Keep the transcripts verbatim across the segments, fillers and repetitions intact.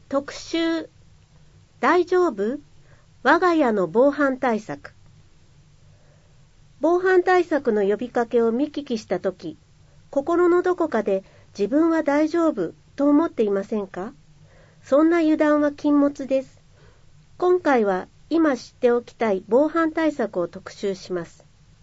特集、大丈夫？我が家の防犯対策。防犯対策の呼びかけを見聞きしたとき、心のどこかで自分は大丈夫と思っていませんか？そんな油断は禁物です。今回は今知っておきたい防犯対策を特集します。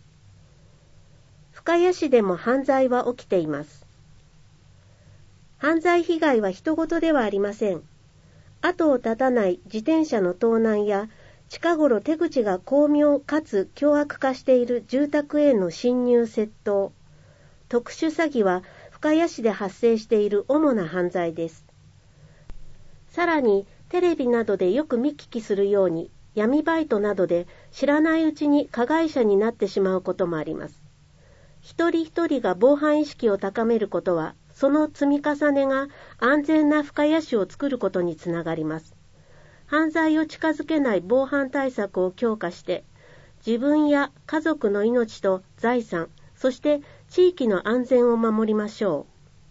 深谷市でも犯罪は起きています。犯罪被害は人事ではありません。後を絶たない自転車の盗難や近頃手口が巧妙かつ凶悪化している住宅への侵入窃盗、特殊詐欺は深谷市で発生している主な犯罪です。さらにテレビなどでよく見聞きするように闇バイトなどで知らないうちに加害者になってしまうこともあります。一人一人が防犯意識を高めることはその積み重ねが安全な深谷市を作ることにつながります。犯罪を近づけない防犯対策を強化して自分や家族の命と財産、そして地域の安全を守りましょう。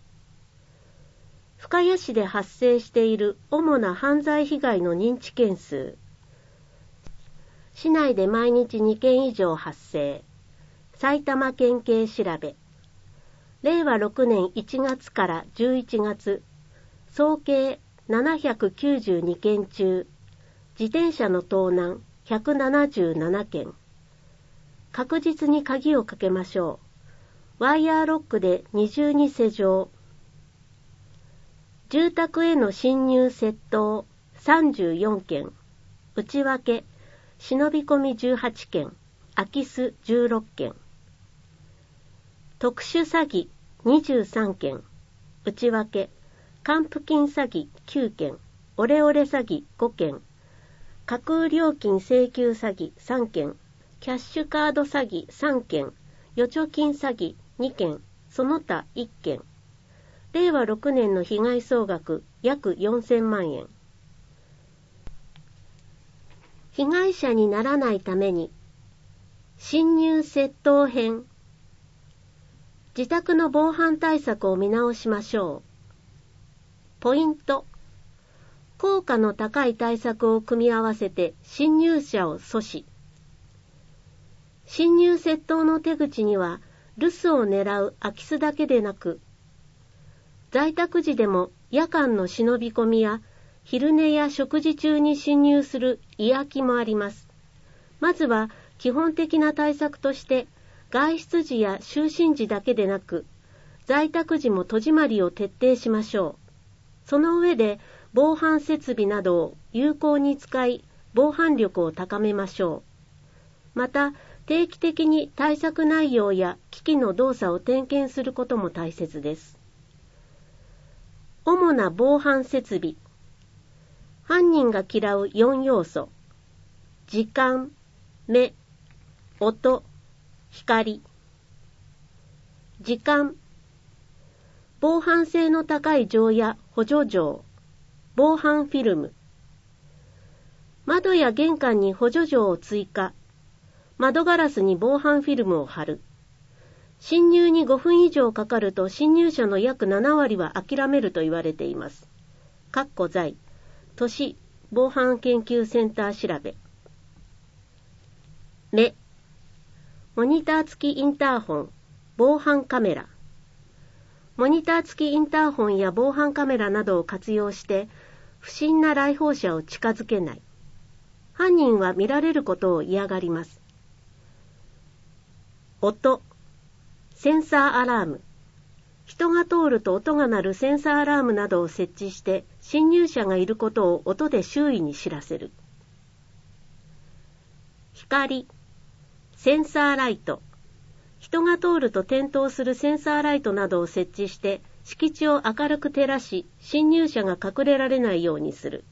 深谷市で発生している主な犯罪被害の認知件数。市内で毎日にけん以上発生。埼玉県警調べ。れいわろくねんいちがつからじゅういちがつ、総計ななひゃくきゅうじゅうにけん中、自転車の盗難ひゃくななじゅうななけん。確実に鍵をかけましょう。ワイヤーロックで二重に施錠。住宅への侵入窃盗さんじゅうよんけん、内訳、忍び込みじゅうはちけん、空き巣じゅうろっけん。特殊詐欺にじゅうさんけん、内訳、還付金詐欺きゅうけん、オレオレ詐欺ごけん、架空料金請求詐欺さんけん、キャッシュカード詐欺さんけん、預貯金詐欺にけん、その他いっけん。れいわろくねんの被害総額約よんせんまんえん。被害者にならないために、侵入窃盗編。自宅の防犯対策を見直しましょう。ポイント。効果の高い対策を組み合わせて侵入者を阻止。侵入窃盗の手口には留守を狙う空き巣だけでなく、在宅時でも夜間の忍び込みや昼寝や食事中に侵入する居空きもあります。まずは基本的な対策として外出時や就寝時だけでなく、在宅時も戸締まりを徹底しましょう。その上で防犯設備などを有効に使い、防犯力を高めましょう。また、定期的に対策内容や機器の動作を点検することも大切です。主な防犯設備。犯人が嫌うよんようそ。時間、目、音、光。時間。防犯性の高い錠や補助錠。防犯フィルム。窓や玄関に補助錠を追加。窓ガラスに防犯フィルムを貼る。侵入にごふん以上かかると侵入者の約ななわりは諦めると言われています。かっこ在。都市防犯研究センター調べ。目。モニター付きインターホン、防犯カメラ。モニター付きインターホンや防犯カメラなどを活用して不審な来訪者を近づけない。犯人は見られることを嫌がります。音。センサーアラーム。人が通ると音が鳴るセンサーアラームなどを設置して侵入者がいることを音で周囲に知らせる。光。センサーライト。人が通ると点灯するセンサーライトなどを設置して敷地を明るく照らし侵入者が隠れられないようにする。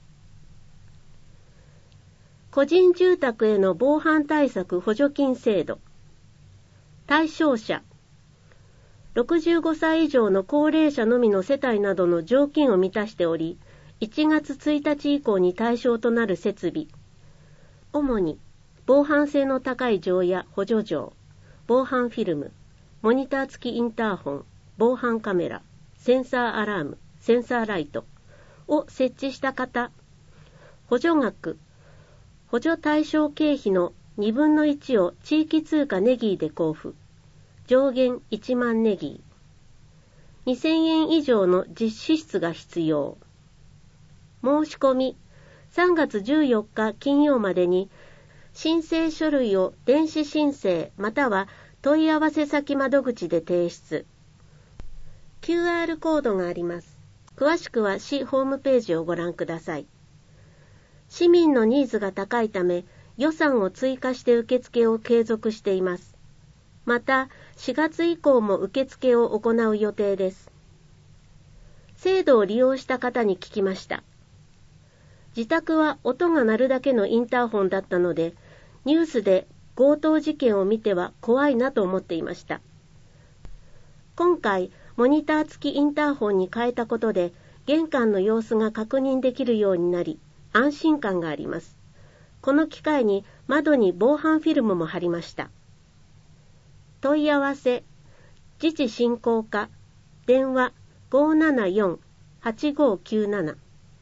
個人住宅への防犯対策補助金制度。対象者。ろくじゅうごさい以上の高齢者のみの世帯などの条件を満たしており、いちがつついたち以降に対象となる設備。主に防犯性の高い錠や補助錠、防犯フィルム、モニター付きインターホン、防犯カメラ、センサーアラーム、センサーライト、 を設置した方、補助額、補助対象経費のにぶんのいちを地域通貨ネギーで交付、上限いちまんネギー、にせんえん以上の実支出が必要。申し込み、さんがつじゅうよっか金曜までに、申請書類を電子申請または問い合わせ先窓口で提出。キューアール コードがあります。詳しくは市ホームページをご覧ください。市民のニーズが高いため、予算を追加して受付を継続しています。また、しがつ以降も受付を行う予定です。制度を利用した方に聞きました。自宅は音が鳴るだけのインターホンだったので、ニュースで強盗事件を見ては怖いなと思っていました。今回、モニター付きインターホンに変えたことで、玄関の様子が確認できるようになり、安心感があります。この機会に窓に防犯フィルムも貼りました。問い合わせ、自治振興課、電話 ごーななよんはちごーきゅうなな。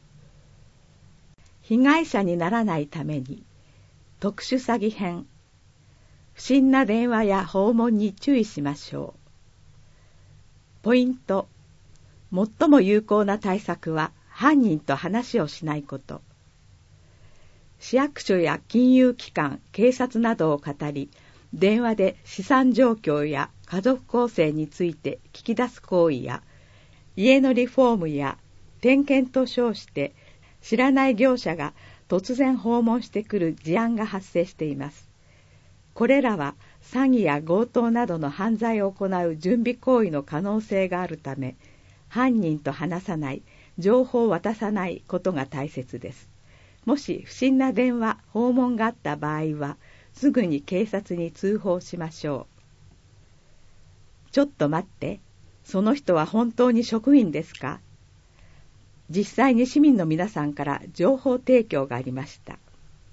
被害者にならないために、特殊詐欺編、不審な電話や訪問に注意しましょう。ポイント、最も有効な対策は犯人と話をしないこと。市役所や金融機関、警察などを語り、電話で資産状況や家族構成について聞き出す行為や、家のリフォームや点検と称して知らない業者が突然訪問してくる事案が発生しています。これらは詐欺や強盗などの犯罪を行う準備行為の可能性があるため、犯人と話さない、情報を渡さないことが大切です。もし不審な電話、訪問があった場合は、すぐに警察に通報しましょう。ちょっと待って、その人は本当に職員ですか？実際に市民の皆さんから情報提供がありました。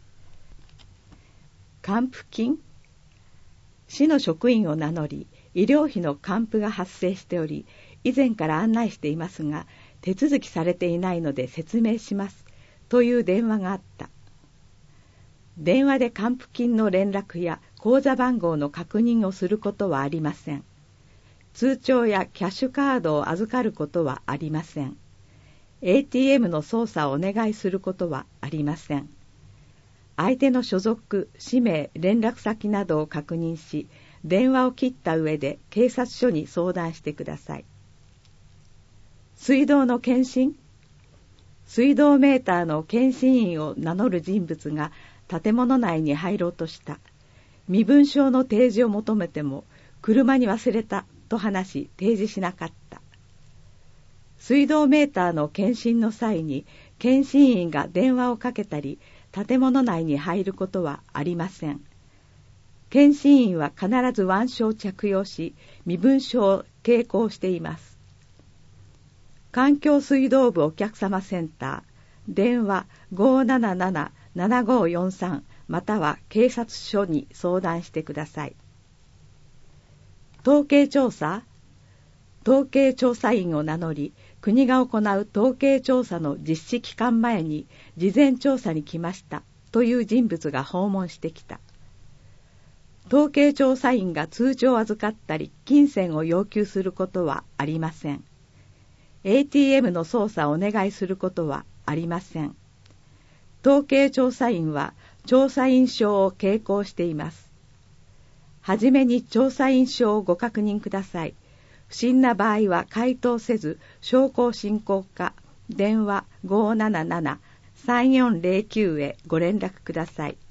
還付金？市の職員を名乗り、医療費の還付が発生しており、以前から案内していますが、手続きされていないので説明します、という電話があった。電話で還付金の連絡や口座番号の確認をすることはありません。通帳やキャッシュカードを預かることはありません。エーティーエム の操作をお願いすることはありません。相手の所属、氏名、連絡先などを確認し、電話を切った上で警察署に相談してください。水道の検針？水道メーターの検針員を名乗る人物が建物内に入ろうとした。身分証の提示を求めても、車に忘れたと話し提示しなかった。水道メーターの検針の際に、検針員が電話をかけたり、建物内に入ることはありません。検針員は必ず腕章を着用し、身分証を携行しています。環境水道部お客様センター、電話 ごーななななななごーよんさん または警察署に相談してください。統計調査？統計調査員を名乗り、国が行う統計調査の実施期間前に事前調査に来ましたという人物が訪問してきた。統計調査員が通帳を預かったり金銭を要求することはありません。エーティーエム の操作をお願いすることはありません。統計調査員は調査員証を携行しています。はじめに調査員証をご確認ください。不審な場合は回答せず、商工振興課、電話 ごーななななさんよんゼロきゅう へご連絡ください。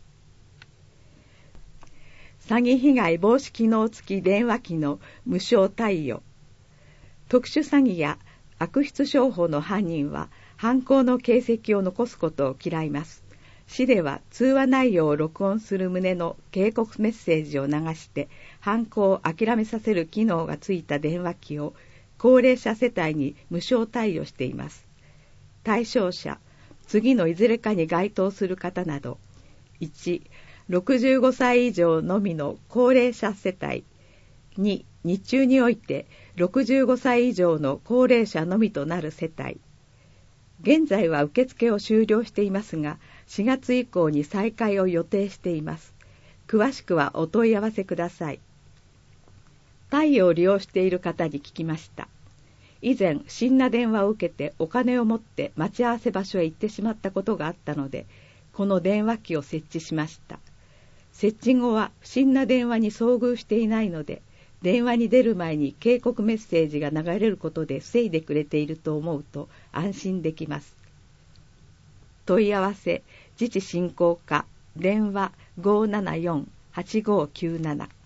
詐欺被害防止機能付き電話機の無償貸与。特殊詐欺や悪質商法の犯人は犯行の形跡を残すことを嫌います。市では通話内容を録音する旨の警告メッセージを流して犯行を諦めさせる機能がついた電話機を高齢者世帯に無償貸与しています。対象者、次のいずれかに該当する方など、いち、ろくじゅうごさい以上のみの高齢者世帯、に、日中においてろくじゅうごさい以上の高齢者のみとなる世帯、 現在は受付を終了していますが、しがつ以降に再開を予定しています。詳しくはお問い合わせください。太陽を利用している方に聞きました。以前不審な電話を受けてお金を持って待ち合わせ場所へ行ってしまったことがあったので、この電話機を設置しました。設置後は不審な電話に遭遇していないので、電話に出る前に警告メッセージが流れることで防いでくれていると思うと安心できます。問い合わせ自治振興課電話 ごーななよんはちごーきゅうなな。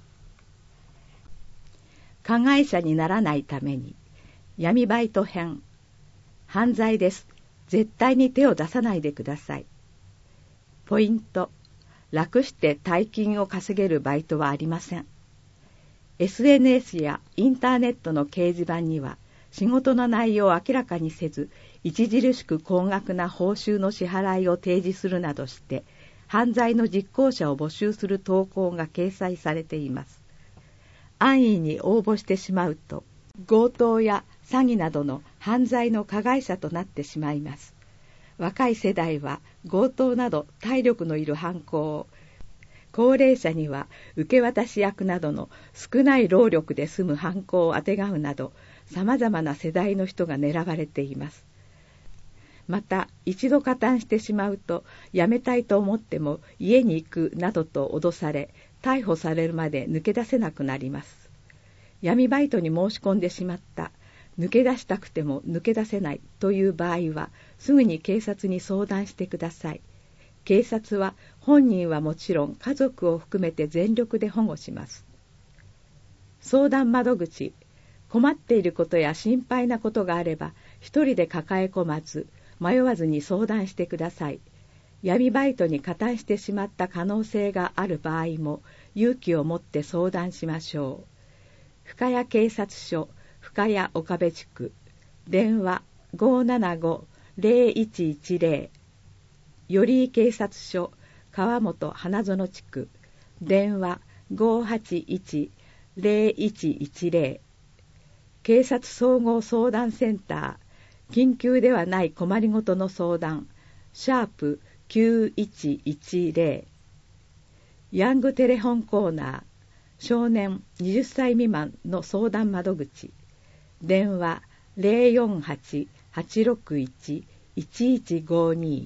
加害者にならないために闇バイト編。犯罪です。絶対に手を出さないでください。ポイント。楽して大金を稼げるバイトはありません。エスエヌエス やインターネットの掲示板には仕事の内容を明らかにせず、著しく高額な報酬の支払いを提示するなどして犯罪の実行者を募集する投稿が掲載されています。安易に応募してしまうと強盗や詐欺などの犯罪の加害者となってしまいます。若い世代は強盗など体力のいる犯行を、高齢者には受け渡し役などの少ない労力で済む犯行をあてがうなど、さまざまな世代の人が狙われています。また一度加担してしまうと辞めたいと思っても家に行くなどと脅され、逮捕されるまで抜け出せなくなります。闇バイトに申し込んでしまった、抜け出したくても抜け出せないという場合はすぐに警察に相談してください。警察は本人はもちろん家族を含めて全力で保護します。相談窓口。困っていることや心配なことがあれば一人で抱え込まず迷わずに相談してください。闇バイトに加担してしまった可能性がある場合も勇気を持って相談しましょう。深谷警察署深谷岡部地区電話 ごーななごーぜろいちいちぜろ、寄居警察署川本花園地区電話 ごーはちいちぜろいちいちぜろ、警察総合相談センター緊急ではない困りごとの相談シャープきゅういちいちぜろ、ヤングテレホンコーナー少年はたち未満の相談窓口電話 ぜろよんはち はちろくいち いちいちごに。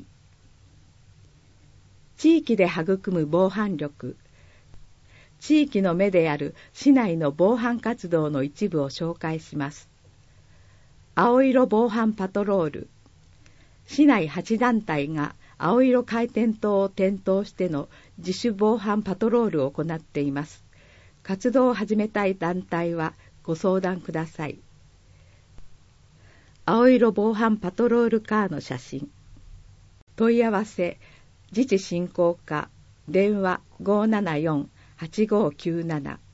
地域で育む防犯力。地域の目である市内の防犯活動の一部を紹介します。青色防犯パトロール。市内はちだんたいが青色回転灯を点灯しての自主防犯パトロールを行っています。活動を始めたい団体はご相談ください。青色防犯パトロールカーの写真。問い合わせ自治振興課電話 ごーななよんはちごーきゅうなな。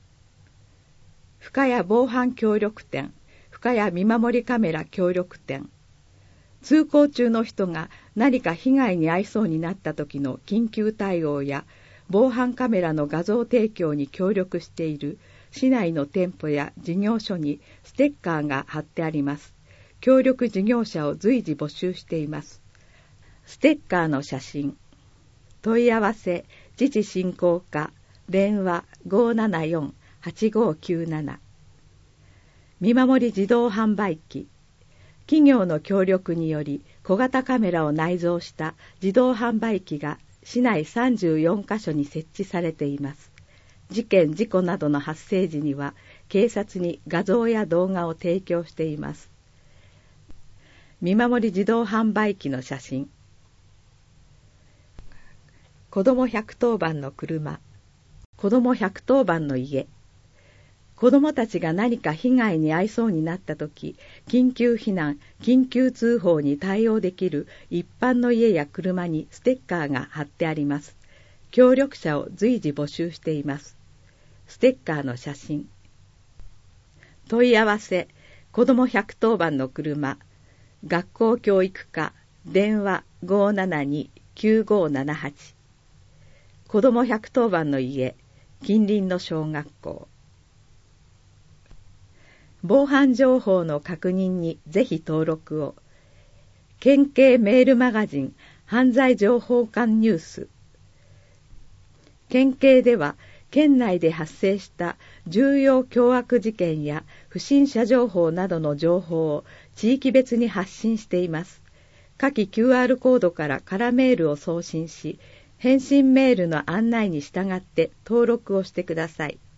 深谷防犯協力店深谷見守りカメラ協力店。通行中の人が何か被害に遭いそうになった時の緊急対応や防犯カメラの画像提供に協力している市内の店舗や事業所にステッカーが貼ってあります。協力事業者を随時募集しています。ステッカーの写真。問い合わせ自治振興課電話 ごーななよんはちごーきゅうなな。見守り自動販売機。企業の協力により小型カメラを内蔵した自動販売機が市内さんじゅうよんかしょに設置されています。事件・事故などの発生時には警察に画像や動画を提供しています。見守り自動販売機の写真。子どもひゃくとおばんの車。子どもひゃくとおばんの家。子どもたちが何か被害に遭いそうになったとき、緊急避難、緊急通報に対応できる一般の家や車にステッカーが貼ってあります。協力者を随時募集しています。ステッカーの写真。問い合わせ、子どもひゃくとおばんの車。学校教育課電話 ごーななにきゅうごーななはち。子どもひゃくとおばんの家近隣の小学校。防犯情報の確認にぜひ登録を。 県警メールマガジン犯罪情報館ニュース。県警では県内で発生した重要凶悪事件や不審者情報などの情報を地域別に発信しています。下記 キューアール コードから空メールを送信し、返信メールの案内に従って登録をしてください。